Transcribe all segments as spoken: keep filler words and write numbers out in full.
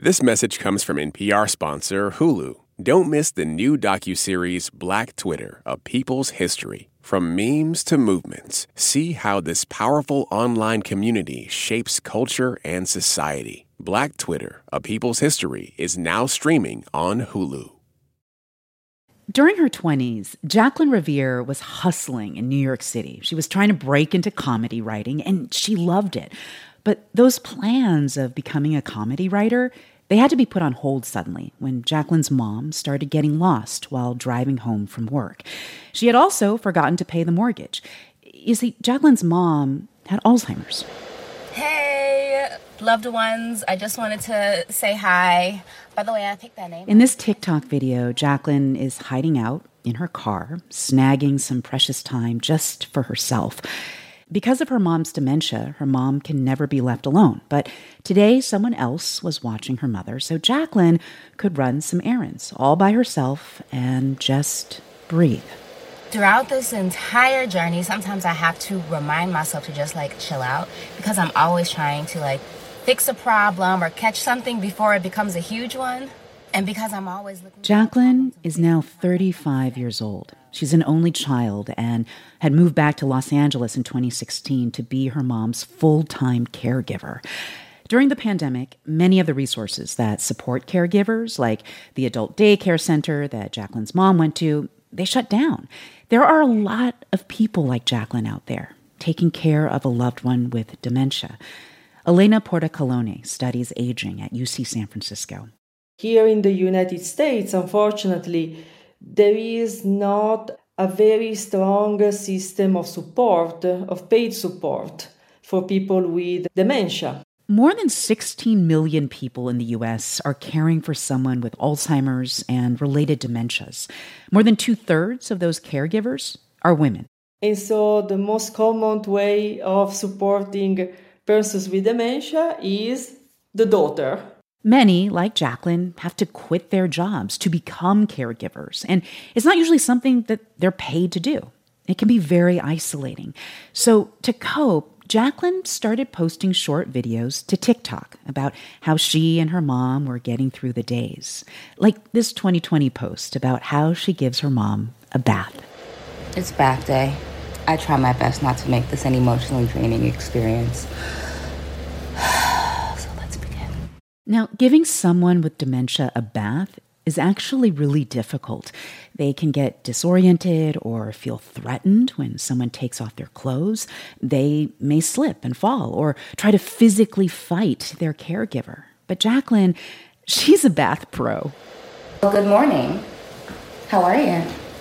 This message comes from N P R sponsor Hulu. Don't miss the new docuseries Black Twitter, A People's History. From memes to movements, see how this powerful online community shapes culture and society. Black Twitter, A People's History is now streaming on Hulu. During her twenties, Jacqueline Revere was hustling in New York City. She was trying to break into comedy writing, and she loved it. But those plans of becoming a comedy writer, they had to be put on hold suddenly when Jacqueline's mom started getting lost while driving home from work. She had also forgotten to pay the mortgage. You see, Jacqueline's mom had Alzheimer's. Hey, loved ones. I just wanted to say hi. By the way, I picked that name. In this TikTok video, Jacqueline is hiding out in her car, snagging some precious time just for herself. Because of her mom's dementia, her mom can never be left alone. But today, someone else was watching her mother, so Jacqueline could run some errands all by herself and just breathe. Throughout this entire journey, sometimes I have to remind myself to just, like, chill out because I'm always trying to, like, fix a problem or catch something before it becomes a huge one. And because I'm always looking... Jacqueline is now thirty-five years old. She's an only child and had moved back to Los Angeles in twenty sixteen to be her mom's full-time caregiver. During the pandemic, many of the resources that support caregivers, like the adult daycare center that Jacqueline's mom went to, they shut down. There are a lot of people like Jacqueline out there taking care of a loved one with dementia. Elena Portacalone studies aging at U C San Francisco. Here in the United States, unfortunately, there is not a very strong system of support, of paid support for people with dementia. More than sixteen million people in the U S are caring for someone with Alzheimer's and related dementias. More than two-thirds of those caregivers are women. And so the most common way of supporting persons with dementia is the daughter. Many, like Jacqueline, have to quit their jobs to become caregivers, and it's not usually something that they're paid to do. It can be very isolating. So to cope, Jacqueline started posting short videos to TikTok about how she and her mom were getting through the days. Like this twenty twenty post about how she gives her mom a bath. It's bath day. I try my best not to make this an emotionally draining experience. Now, giving someone with dementia a bath is actually really difficult. They can get disoriented or feel threatened when someone takes off their clothes. They may slip and fall or try to physically fight their caregiver. But Jacqueline, she's a bath pro. Well, good morning. How are you?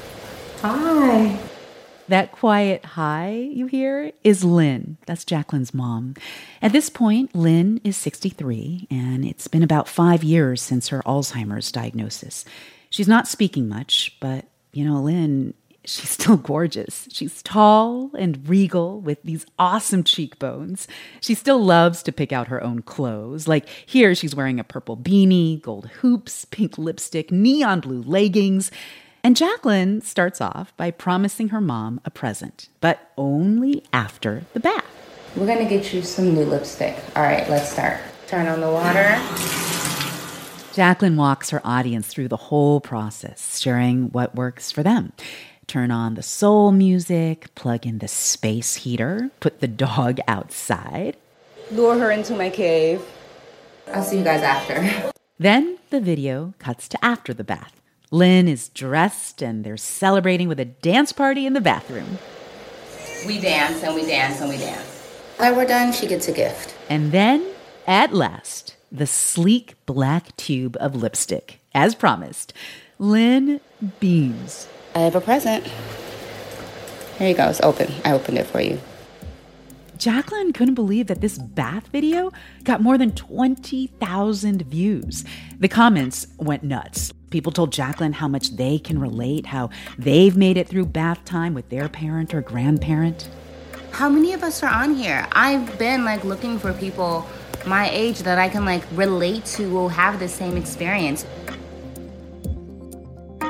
Hi. That quiet hi you hear is Lynn. That's Jacqueline's mom. At this point, Lynn is sixty-three, and it's been about five years since her Alzheimer's diagnosis. She's not speaking much, but, you know, Lynn, she's still gorgeous. She's tall and regal with these awesome cheekbones. She still loves to pick out her own clothes. Like here, she's wearing a purple beanie, gold hoops, pink lipstick, neon blue leggings. And Jacqueline starts off by promising her mom a present, but only after the bath. We're going to get you some new lipstick. All right, let's start. Turn on the water. Jacqueline walks her audience through the whole process, sharing what works for them. Turn on the soul music, plug in the space heater, put the dog outside. Lure her into my cave. I'll see you guys after. Then the video cuts to after the bath. Lynn is dressed and they're celebrating with a dance party in the bathroom. We dance and we dance and we dance. When we're done, she gets a gift. And then, at last, the sleek black tube of lipstick. As promised, Lynn beams. I have a present. Here you go. It's open. I opened it for you. Jacqueline couldn't believe that this bath video got more than twenty thousand views. The comments went nuts. People told Jacqueline how much they can relate, how they've made it through bath time with their parent or grandparent. How many of us are on here? I've been like looking for people my age that I can like relate to will have the same experience.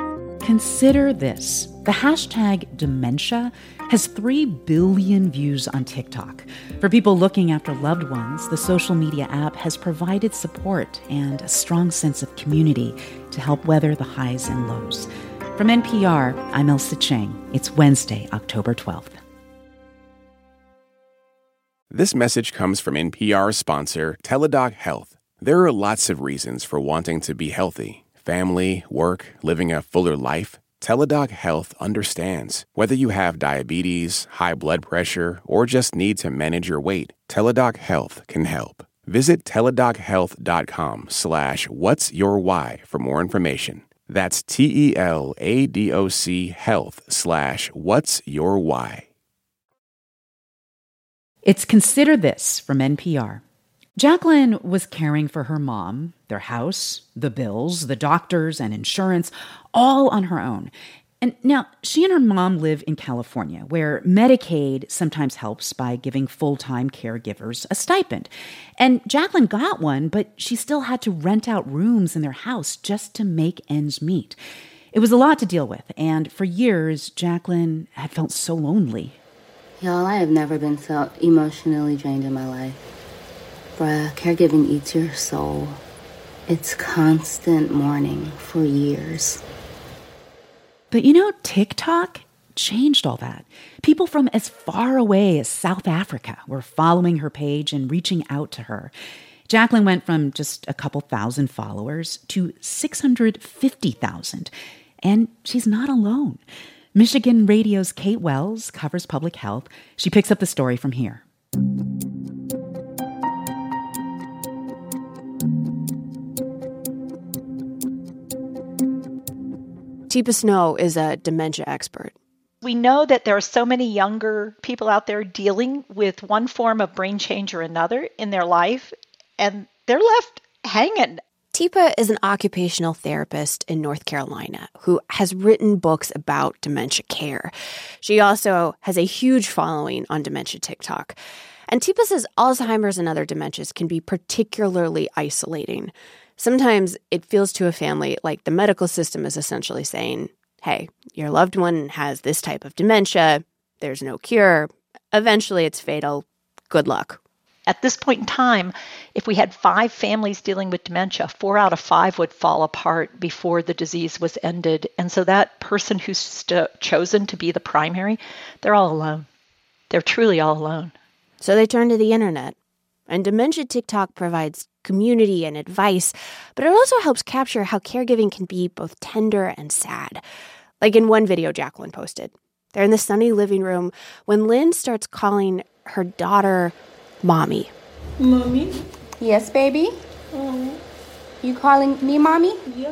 Consider this. The hashtag dementia has three billion views on TikTok. For people looking after loved ones, the social media app has provided support and a strong sense of community to help weather the highs and lows. From N P R, I'm Ailsa Chang. It's Wednesday, October twelfth. This message comes from N P R sponsor Teladoc Health. There are lots of reasons for wanting to be healthy. Family, work, living a fuller life. Teladoc Health understands. Whether you have diabetes, high blood pressure, or just need to manage your weight, Teladoc Health can help. Visit teladochealth.com slash what's your why for more information. That's T-E-L-A-D-O-C health slash what's your why. It's Consider This from N P R. Jacqueline was caring for her mom, their house, the bills, the doctors, and insurance, all on her own. And now, she and her mom live in California, where Medicaid sometimes helps by giving full-time caregivers a stipend. And Jacqueline got one, but she still had to rent out rooms in their house just to make ends meet. It was a lot to deal with, and for years, Jacqueline had felt so lonely. Y'all, I have never been so emotionally drained in my life. Bruh, caregiving eats your soul. It's constant mourning for years. But you know, TikTok changed all that. People from as far away as South Africa were following her page and reaching out to her. Jacqueline went from just a couple thousand followers to six hundred fifty thousand. And she's not alone. Michigan Radio's Kate Wells covers public health. She picks up the story from here. Teepa Snow is a dementia expert. We know that there are so many younger people out there dealing with one form of brain change or another in their life, and they're left hanging. Teepa is an occupational therapist in North Carolina who has written books about dementia care. She also has a huge following on dementia TikTok. And Teepa says Alzheimer's and other dementias can be particularly isolating. Sometimes it feels to a family like the medical system is essentially saying, hey, your loved one has this type of dementia. There's no cure. Eventually it's fatal. Good luck. At this point in time, if we had five families dealing with dementia, four out of five would fall apart before the disease was ended. And so that person who's st- chosen to be the primary, they're all alone. They're truly all alone. So they turn to the internet. And Dementia TikTok provides community and advice, but it also helps capture how caregiving can be both tender and sad. Like in one video Jacqueline posted. They're in the sunny living room when Lynn starts calling her daughter Mommy. Mommy? Yes, baby? Mm. You calling me Mommy? Yeah.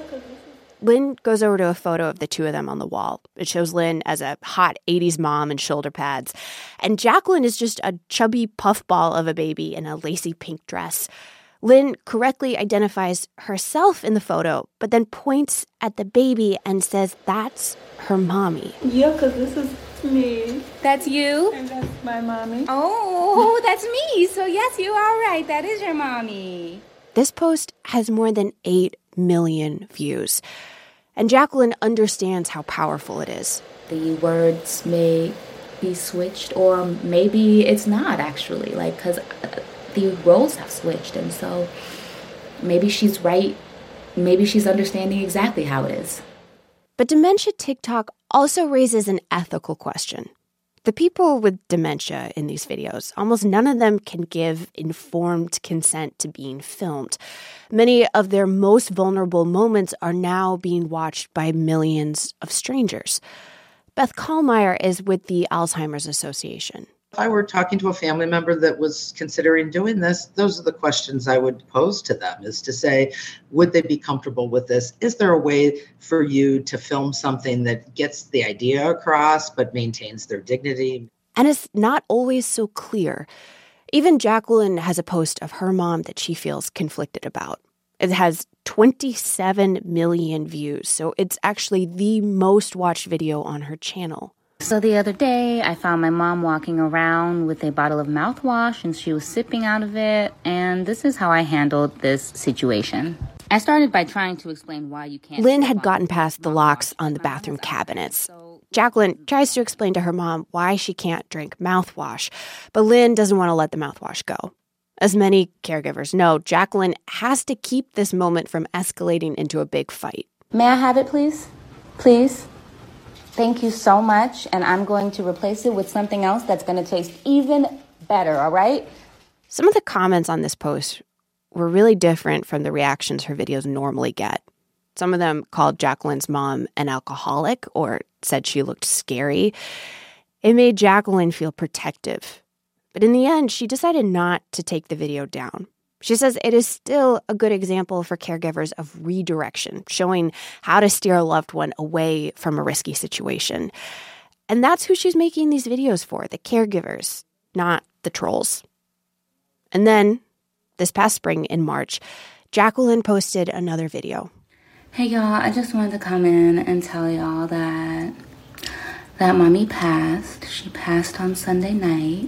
Lynn goes over to a photo of the two of them on the wall. It shows Lynn as a hot eighties mom in shoulder pads. And Jacqueline is just a chubby puffball of a baby in a lacy pink dress. Lynn correctly identifies herself in the photo, but then points at the baby and says that's her mommy. Yeah, because this is me. That's you? And that's my mommy. Oh, that's me. So yes, you are right. That is your mommy. This post has more than eight million views. And Jacqueline understands how powerful it is. The words may be switched, or maybe it's not actually, like, because the roles have switched. And so maybe she's right. Maybe she's understanding exactly how it is. But Dementia TikTok also raises an ethical question. The people with dementia in these videos, almost none of them can give informed consent to being filmed. Many of their most vulnerable moments are now being watched by millions of strangers. Beth Kallmeyer is with the Alzheimer's Association. If I were talking to a family member that was considering doing this, those are the questions I would pose to them, is to say, would they be comfortable with this? Is there a way for you to film something that gets the idea across but maintains their dignity? And it's not always so clear. Even Jacqueline has a post of her mom that she feels conflicted about. It has twenty-seven million views, so it's actually the most watched video on her channel. So the other day, I found my mom walking around with a bottle of mouthwash, and she was sipping out of it, and this is how I handled this situation. I started by trying to explain why you can't... Lynn had gotten past the locks on the bathroom cabinets. Jacqueline tries to explain to her mom why she can't drink mouthwash, but Lynn doesn't want to let the mouthwash go. As many caregivers know, Jacqueline has to keep this moment from escalating into a big fight. May I have it, please? Please? Thank you so much, and I'm going to replace it with something else that's going to taste even better, all right? Some of the comments on this post were really different from the reactions her videos normally get. Some of them called Jacqueline's mom an alcoholic or said she looked scary. It made Jacqueline feel protective. But in the end, she decided not to take the video down. She says it is still a good example for caregivers of redirection, showing how to steer a loved one away from a risky situation. And that's who she's making these videos for, the caregivers, not the trolls. And then, this past spring in March, Jacqueline posted another video. Hey, y'all, I just wanted to come in and tell y'all that that mommy passed. She passed on Sunday night.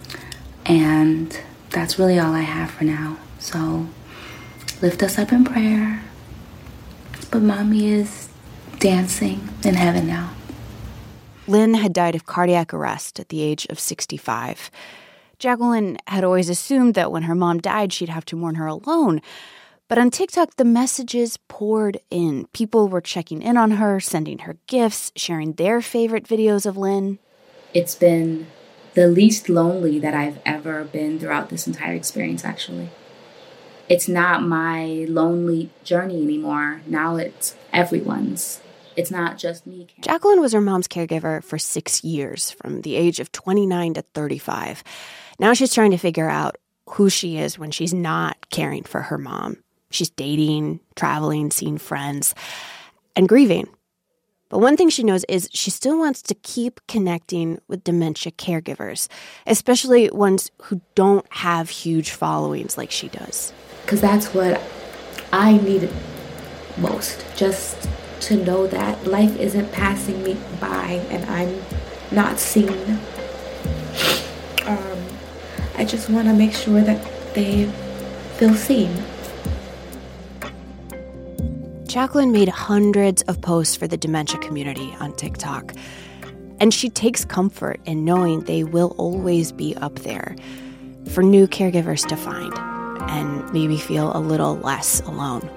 And that's really all I have for now. So lift us up in prayer. But mommy is dancing in heaven now. Lynn had died of cardiac arrest at the age of sixty-five. Jacqueline had always assumed that when her mom died, she'd have to mourn her alone. But on TikTok, the messages poured in. People were checking in on her, sending her gifts, sharing their favorite videos of Lynn. It's been the least lonely that I've ever been throughout this entire experience, actually. It's not my lonely journey anymore. Now it's everyone's. It's not just me. Jacqueline was her mom's caregiver for six years, from the age of twenty-nine to thirty-five. Now she's trying to figure out who she is when she's not caring for her mom. She's dating, traveling, seeing friends, and grieving. But one thing she knows is she still wants to keep connecting with dementia caregivers, especially ones who don't have huge followings like she does. Because that's what I needed most, just to know that life isn't passing me by and I'm not seen. Um, I just want to make sure that they feel seen. Jacqueline made hundreds of posts for the dementia community on TikTok, and she takes comfort in knowing they will always be up there for new caregivers to find and maybe feel a little less alone.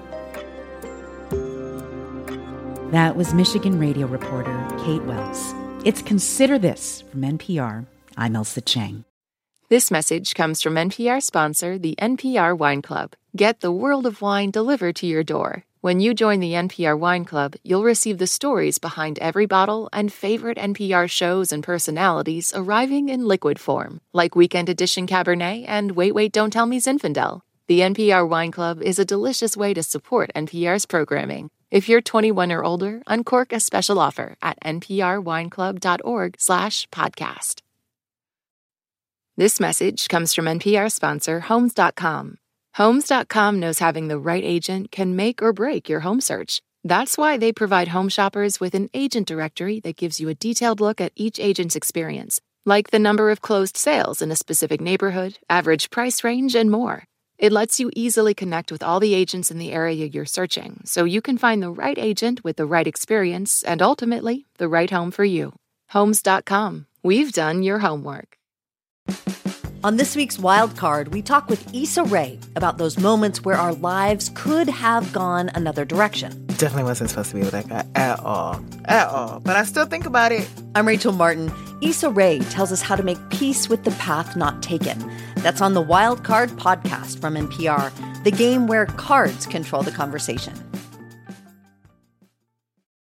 That was Michigan radio reporter Kate Wells. It's Consider This from N P R. I'm Elsa Chang. This message comes from N P R sponsor, the N P R Wine Club. Get the world of wine delivered to your door. When you join the N P R Wine Club, you'll receive the stories behind every bottle and favorite N P R shows and personalities arriving in liquid form, like Weekend Edition Cabernet and Wait, Wait, Don't Tell Me Zinfandel. The N P R Wine Club is a delicious way to support N P R's programming. If you're twenty-one or older, uncork a special offer at nprwineclub.org slash podcast. This message comes from N P R sponsor Homes dot com. Homes dot com knows having the right agent can make or break your home search. That's why they provide home shoppers with an agent directory that gives you a detailed look at each agent's experience, like the number of closed sales in a specific neighborhood, average price range, and more. It lets you easily connect with all the agents in the area you're searching, so you can find the right agent with the right experience and ultimately the right home for you. Homes dot com. We've done your homework. On this week's Wild Card, we talk with Issa Rae about those moments where our lives could have gone another direction. Definitely wasn't supposed to be with that guy at all. At all. But I still think about it. I'm Rachel Martin. Issa Rae tells us how to make peace with the path not taken. That's on the Wild Card podcast from N P R, the game where cards control the conversation.